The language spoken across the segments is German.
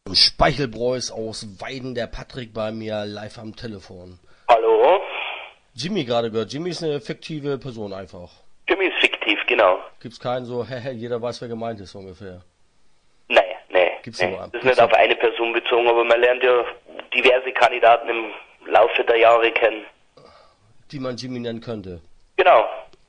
Speichelbräus aus Weiden, der Patrick bei mir live am Telefon. Hallo? Jimmy gerade gehört. Jimmy ist eine fiktive Person einfach. Jimmy ist fiktiv, genau. Gibt's keinen so, jeder weiß, wer gemeint ist ungefähr. Nee. Gibt's nee. nur Das ist nicht auf eine Person bezogen, aber man lernt ja diverse Kandidaten im Laufe der Jahre kennen. Die man Jimmy nennen könnte. Genau.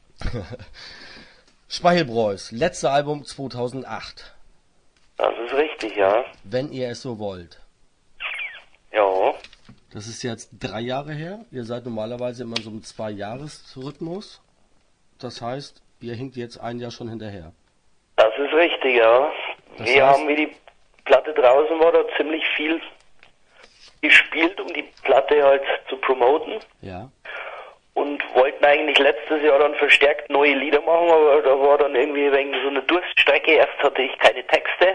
Speichelbräus, letzte Album 2008. Das ist richtig, ja. Wenn ihr es so wollt. Ja. Das ist jetzt 3 Jahre her. Ihr seid normalerweise immer so im 2-Jahres-Rhythmus. Das heißt, ihr hinkt jetzt ein Jahr schon hinterher. Das ist richtig, ja. Wir haben, wie die Platte draußen war, da ziemlich viel gespielt, um die Platte halt zu promoten. Ja. Und wollten eigentlich letztes Jahr dann verstärkt neue Lieder machen, aber da war dann irgendwie wegen so eine Durststrecke. Erst hatte ich keine Texte.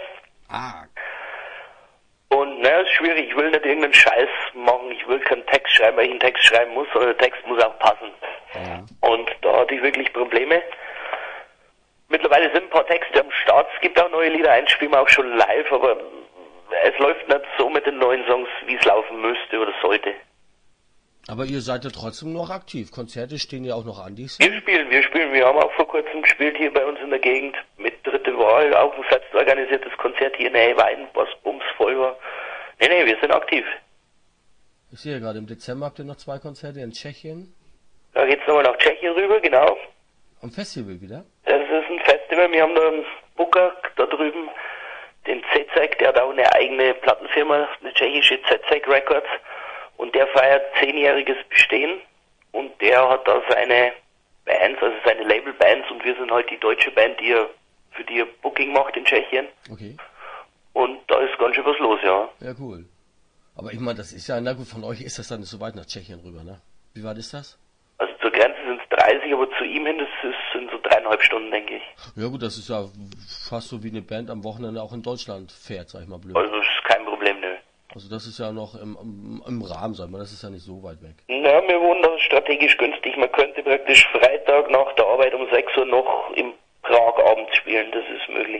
Und naja, ist schwierig. Ich will nicht irgendeinen Scheiß machen. Ich will keinen Text schreiben, weil ich einen Text schreiben muss, aber der Text muss auch passen. Ja. Und da hatte ich wirklich Probleme. Mittlerweile sind ein paar Texte am Start. Es gibt auch neue Lieder, eins spielen wir auch schon live, aber es läuft nicht so mit den neuen Songs, wie es laufen müsste oder sollte. Aber ihr seid ja trotzdem noch aktiv. Konzerte stehen ja auch noch an dieses Wir spielen. Wir haben auch vor kurzem gespielt hier bei uns in der Gegend mit Dritte Wahl, auch ein selbst organisiertes Konzert hier in Weiden, was bumsvoll war. Nee, wir sind aktiv. Ich sehe ja gerade, im Dezember habt ihr noch 2 Konzerte in Tschechien. Da geht's nochmal nach Tschechien rüber, genau. Am Festival wieder? Das ist ein Festival, wir haben da einen Booker da drüben, den Zecek, der hat auch eine eigene Plattenfirma, eine tschechische Zecek Records. Und der feiert 10-jähriges Bestehen und der hat da seine Bands, also seine Labelbands, und wir sind halt die deutsche Band, für die er Booking macht in Tschechien. Okay. Und da ist ganz schön was los, ja. Ja, cool. Aber ich meine, das ist ja, na gut, von euch ist das dann nicht so weit nach Tschechien rüber, ne? Wie weit ist das? Also zur Grenze sind es 30, aber zu ihm hin, sind so 3,5 Stunden, denke ich. Ja gut, das ist ja fast so wie eine Band am Wochenende auch in Deutschland fährt, sag ich mal blöd. Also das ist kein Problem, nö. Also das ist ja noch im Rahmen, sag mal, das ist ja nicht so weit weg. Ja, wir wohnen da strategisch günstig. Man könnte praktisch Freitag nach der Arbeit um 6 Uhr noch in Prag abends spielen, das ist möglich.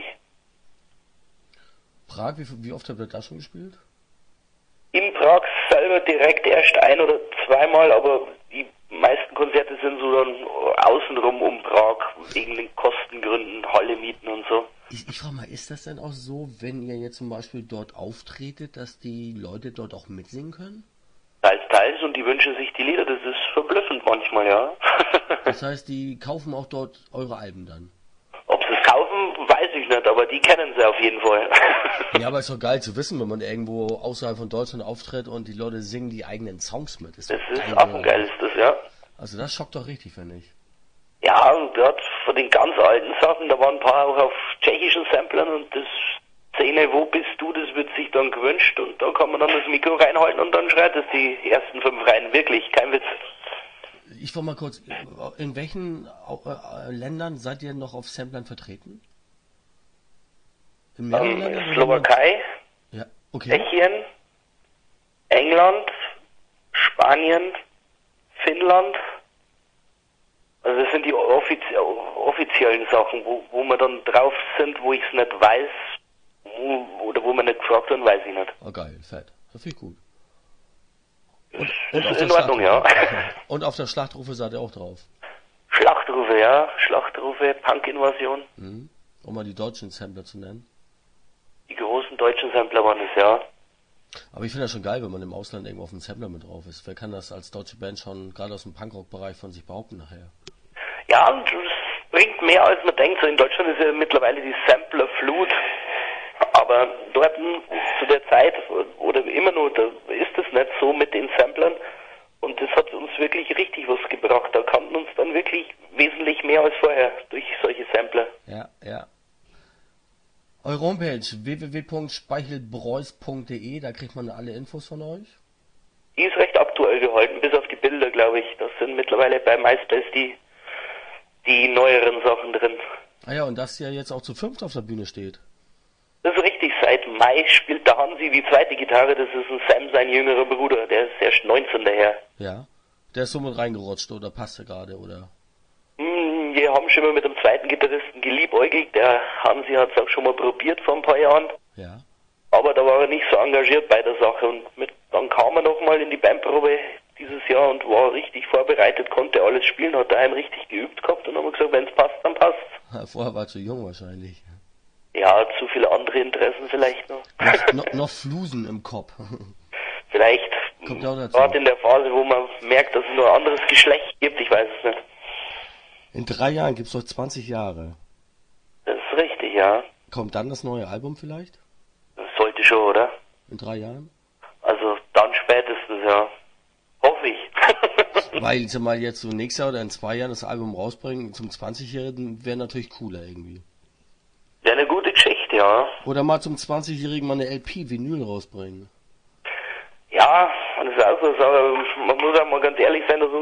Prag, wie oft habt ihr da schon gespielt? In Prag selber direkt erst 1 oder 2 Mal, aber die meisten Konzerte sind so dann außenrum um Prag, wegen den Kostengründen, Halle mieten und so. Ich frage mal, ist das denn auch so, wenn ihr jetzt zum Beispiel dort auftretet, dass die Leute dort auch mitsingen können? Teils, und die wünschen sich die Lieder, das ist verblüffend manchmal, ja. Das heißt, die kaufen auch dort eure Alben dann? Ob sie es kaufen, weiß ich nicht, aber die kennen sie auf jeden Fall. Ja, aber ist doch geil zu wissen, wenn man irgendwo außerhalb von Deutschland auftritt und die Leute singen die eigenen Songs mit. Das ist affengeil, ist das, ja. Also das schockt doch richtig, finde ich. Ja, und gerade von den ganz alten Sachen, da waren ein paar auch auf tschechischen Samplern und das Szene, wo bist du, das wird sich dann gewünscht und da kann man dann das Mikro reinhalten und dann schreit es die ersten 5 rein, wirklich, kein Witz. Ich frage mal kurz, in welchen Ländern seid ihr noch auf Samplern vertreten? In mehreren Ländern? Slowakei, ja, okay. Tschechien, England, Spanien, Finnland. Also das sind die offiziellen Sachen, wo wir dann drauf sind, wo ich es nicht weiß oder wo man nicht gefragt wird, weiß ich nicht. Oh geil, fett. Das finde ich gut. Und ist in Ordnung, ja. Und auf der Schlachtrufe seid ihr auch drauf? Schlachtrufe, ja. Schlachtrufe, Punk-Invasion. Mhm. Um mal die deutschen Sampler zu nennen. Die großen deutschen Sampler waren es, ja. Aber ich finde das schon geil, wenn man im Ausland irgendwo auf dem Sampler mit drauf ist. Wer kann das als deutsche Band schon gerade aus dem Punkrock-Bereich von sich behaupten nachher? Ja, und es bringt mehr als man denkt. So in Deutschland ist ja mittlerweile die Samplerflut. Aber dort zu der Zeit oder immer nur, da ist es nicht so mit den Samplern. Und das hat uns wirklich richtig was gebracht. Da kannten uns dann wirklich wesentlich mehr als vorher durch solche Sampler. Ja, ja. Eure Homepage www.speichelbräus.de, da kriegt man alle Infos von euch? Die ist recht aktuell gehalten, bis auf die Bilder, glaube ich. Das sind mittlerweile bei MySpace die neueren Sachen drin. Ah ja, und dass ihr jetzt auch zu 5 auf der Bühne steht. Das ist richtig, seit Mai spielt der Hansi die zweite Gitarre, das ist ein Sam, sein jüngerer Bruder, der ist erst 19 daher. Ja, der ist so mit reingerutscht oder passt er gerade, oder? Wir haben schon mal mit dem zweiten Gitarristen geliebäugelt, der Hansi hat es auch schon mal probiert vor ein paar Jahren. Ja. Aber aber da war er nicht so engagiert bei der Sache und dann kam er nochmal in die Bandprobe dieses Jahr und war richtig vorbereitet, konnte alles spielen, hat daheim richtig geübt gehabt und dann haben wir gesagt, wenn es passt, dann passt. Vorher war er zu jung wahrscheinlich. Ja, zu viele andere Interessen vielleicht noch. Noch Flusen im Kopf. Vielleicht Kommt ja auch dazu. gerade in der Phase, wo man merkt, dass es nur ein anderes Geschlecht gibt, ich weiß es nicht. In 3 Jahren gibt's noch 20 Jahre. Das ist richtig, ja. Kommt dann das neue Album vielleicht? Das sollte schon, oder? In 3 Jahren? Also dann spätestens, ja. Hoffe ich. Weil sie mal jetzt so nächstes Jahr oder in 2 Jahren das Album rausbringen zum 20-Jährigen wäre natürlich cooler irgendwie. Wäre eine gute Geschichte, ja. Oder mal zum 20-Jährigen mal eine LP, Vinyl rausbringen. Ja, das ist auch so, aber man muss auch mal ganz ehrlich sein, dass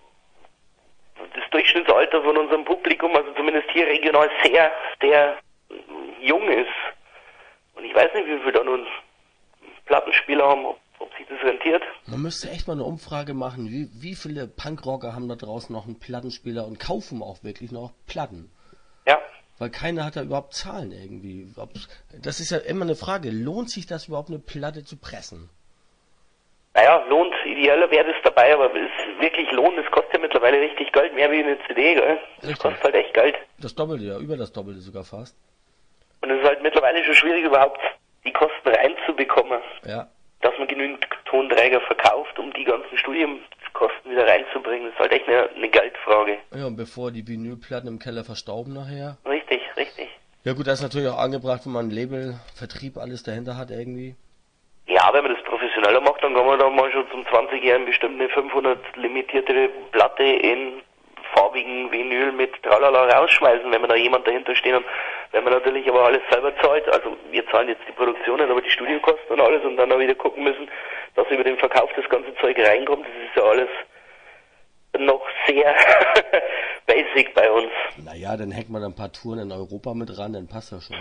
das Durchschnittsalter von unserem Publikum, also zumindest hier regional, sehr jung ist. Und ich weiß nicht, wie viel da nun Plattenspieler haben, ob sich das rentiert. Man müsste echt mal eine Umfrage machen, wie viele Punkrocker haben da draußen noch einen Plattenspieler und kaufen auch wirklich noch Platten. Ja. Weil keiner hat da überhaupt Zahlen irgendwie. Das ist ja immer eine Frage, lohnt sich das überhaupt, eine Platte zu pressen? Naja, lohnt, idealer wäre das dabei, aber es wirklich lohnt, das kostet ja mittlerweile richtig Geld, mehr wie eine CD, gell? Das Richtig. kostet halt echt Geld. Das Doppelte, ja, über das Doppelte sogar fast. Und es ist halt mittlerweile schon schwierig, überhaupt die Kosten reinzubekommen. Ja. Dass man genügend Tonträger verkauft, um die ganzen Studienkosten wieder reinzubringen. Das ist halt echt eine Geldfrage. Ja, und bevor die Vinylplatten im Keller verstauben nachher. Richtig, richtig. Ja gut, das ist natürlich auch angebracht, wenn man Label, Vertrieb, alles dahinter hat irgendwie. Ja, wenn man das professioneller macht, dann kann man da mal schon zum 20-Jährigen bestimmt eine 500 limitierte Platte in farbigen Vinyl mit Tralala rausschmeißen, wenn man da jemand dahinter steht. Und wenn man natürlich aber alles selber zahlt, also wir zahlen jetzt die Produktionen, aber die Studiokosten und alles und dann auch wieder gucken müssen, dass über den Verkauf das ganze Zeug reinkommt, das ist ja alles noch sehr basic bei uns. Naja, dann hängt man ein paar Touren in Europa mit ran, dann passt das schon.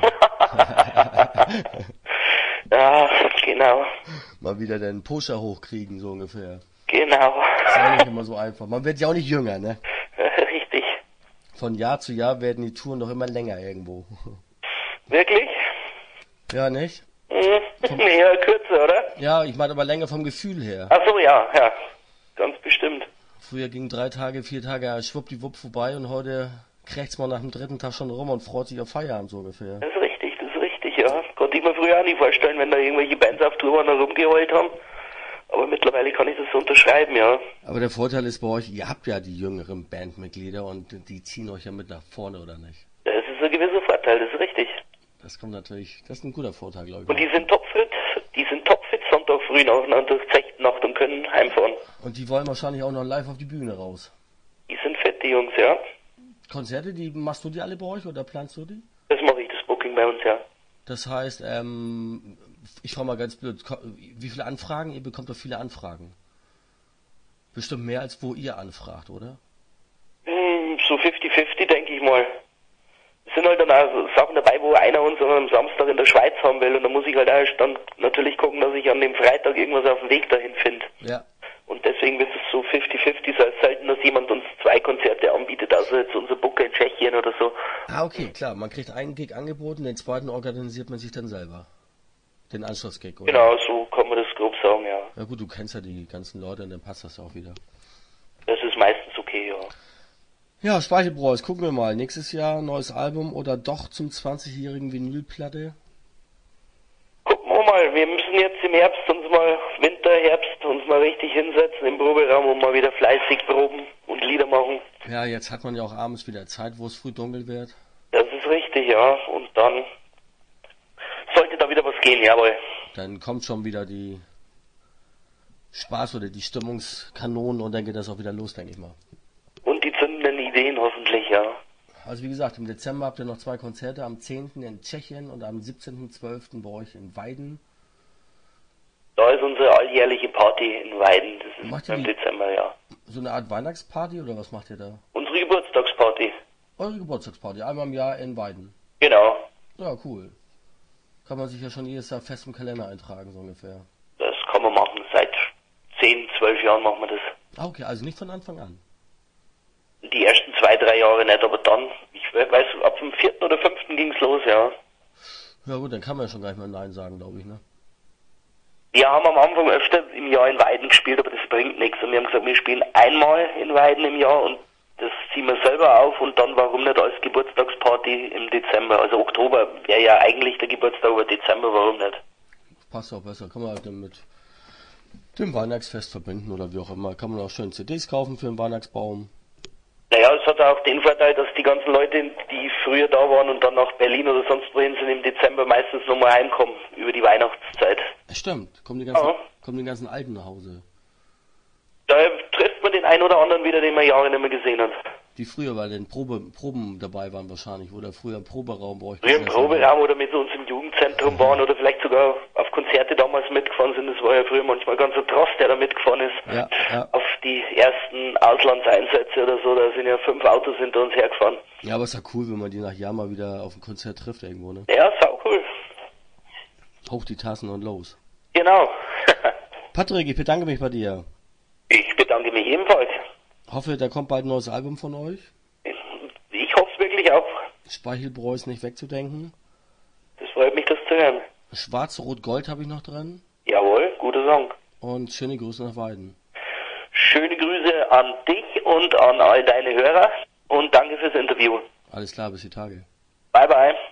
Ja, genau. Mal wieder den Pusher hochkriegen, so ungefähr. Genau. Ist auch nicht immer so einfach. Man wird ja auch nicht jünger, ne? Richtig. Von Jahr zu Jahr werden die Touren doch immer länger irgendwo. Wirklich? Ja, nicht? Ja, kürzer, oder? Ja, ich meine aber länger vom Gefühl her. Ach so, ja. Ganz bestimmt. Früher ging 3 Tage, 4 Tage schwuppdiwupp vorbei und heute krächzt man nach dem 3. Tag schon rum und freut sich auf Feierabend so ungefähr. Das ist richtig, ja. Konnte ich mir früher auch nicht vorstellen, wenn da irgendwelche Bands auf Tour waren und rumgeheult haben. Aber mittlerweile kann ich das so unterschreiben, ja. Aber der Vorteil ist bei euch, ihr habt ja die jüngeren Bandmitglieder und die ziehen euch ja mit nach vorne, oder nicht? Das ist ein gewisser Vorteil, das ist richtig. Das kommt natürlich, das ist ein guter Vorteil, glaube ich. Und die sind topfit Sonntag früh nach der 6. Nacht und können heimfahren. Und die wollen wahrscheinlich auch noch live auf die Bühne raus. Die sind fit, die Jungs, ja. Konzerte, die machst du die alle bei euch oder planst du die? Das mache ich, das Booking bei uns, ja. Das heißt, ich frage mal ganz blöd, wie viele Anfragen? Ihr bekommt doch viele Anfragen. Bestimmt mehr, als wo ihr anfragt, oder? So 50-50, denke ich mal. Es sind halt dann auch so Sachen dabei, wo einer uns am Samstag in der Schweiz haben will und da muss ich halt auch dann natürlich gucken, dass ich an dem Freitag irgendwas auf dem Weg dahin finde. Ja. Und deswegen wird es so 50-50 sein. Es ist selten, dass jemand uns 2 Konzerte anbietet, also jetzt unser Booker in Tschechien oder so. Ah, okay, klar. Man kriegt einen Gig angeboten, den zweiten organisiert man sich dann selber. Den Anschlussgig, oder? Genau, so kann man das grob sagen, ja. Ja gut, du kennst ja die ganzen Leute und dann passt das auch wieder. Das ist meistens okay, ja. Ja, Speichelbräus, gucken wir mal. Nächstes Jahr neues Album oder doch zum 20-jährigen Vinylplatte? Gucken wir mal, wir müssen jetzt im Herbst Herbst uns mal richtig hinsetzen im Proberaum und mal wieder fleißig proben und Lieder machen. Ja, jetzt hat man ja auch abends wieder Zeit, wo es früh dunkel wird. Das ist richtig, ja. Und dann sollte da wieder was gehen, jawohl. Dann kommt schon wieder die Spaß oder die Stimmungskanonen und dann geht das auch wieder los, denke ich mal. Und die zündenden Ideen hoffentlich, ja. Also wie gesagt, im Dezember habt ihr noch 2 Konzerte, am 10. in Tschechien und am 17.12. bei euch in Weiden. Da ist unsere alljährliche Party in Weiden, das Macht ist ihr im die- Dezember, ja. So eine Art Weihnachtsparty oder was macht ihr da? Unsere Geburtstagsparty, Eure Geburtstagsparty, einmal im Jahr in Weiden. genau. Ja, cool. Kann man sich ja schon jedes Jahr fest im Kalender eintragen, so ungefähr. Das kann man machen, seit 10, 12 Jahren machen wir das. Ah, okay, also nicht von Anfang an. Die ersten 2, 3 Jahre nicht, aber dann, ich weiß, ab dem 4. oder 5. ging's los, ja. Ja gut, dann kann man ja schon gleich mal Nein sagen, glaube ich, ne? Wir haben am Anfang öfter im Jahr in Weiden gespielt, aber das bringt nichts. Und wir haben gesagt, wir spielen einmal in Weiden im Jahr und das ziehen wir selber auf und dann warum nicht als Geburtstagsparty im Dezember. Also Oktober wäre ja eigentlich der Geburtstag, aber Dezember warum nicht? Passt auch besser, kann man halt dann mit dem Weihnachtsfest verbinden oder wie auch immer. Kann man auch schön CDs kaufen für den Weihnachtsbaum. Naja, es hat auch den Vorteil, dass die ganzen Leute, die früher da waren und dann nach Berlin oder sonst wohin sind, im Dezember meistens nochmal heimkommen über die Weihnachtszeit. Stimmt, kommen die ganzen Alten nach Hause. Da trifft man den einen oder anderen wieder, den man Jahre nicht mehr gesehen hat. Die früher bei den Proben dabei waren wahrscheinlich, oder früher im Proberaum bei euch. Früher im Proberaum oder mit uns im Jugendzentrum waren oder vielleicht sogar auf Konzerte damals mitgefahren sind. Das war ja früher manchmal ganz ein Trost, der da mitgefahren ist. Ja. Auf die ersten Auslandseinsätze oder so, da sind ja 5 Autos hinter uns hergefahren. Ja, aber ist ja cool, wenn man die nach Jahr mal wieder auf ein Konzert trifft irgendwo, ne? Ja, sau cool. Hoch die Tassen und los. Genau. Patrick, ich bedanke mich bei dir. Ich bedanke mich ebenfalls. Hoffe, da kommt bald ein neues Album von euch. Ich hoffe es wirklich auch. Speichelbräu ist nicht wegzudenken. Das freut mich, das zu hören. Schwarz-Rot-Gold habe ich noch dran. Jawohl, guter Song. Und schöne Grüße nach Weiden. Schöne Grüße an dich und an all deine Hörer und danke fürs Interview. Alles klar, bis die Tage. Bye bye.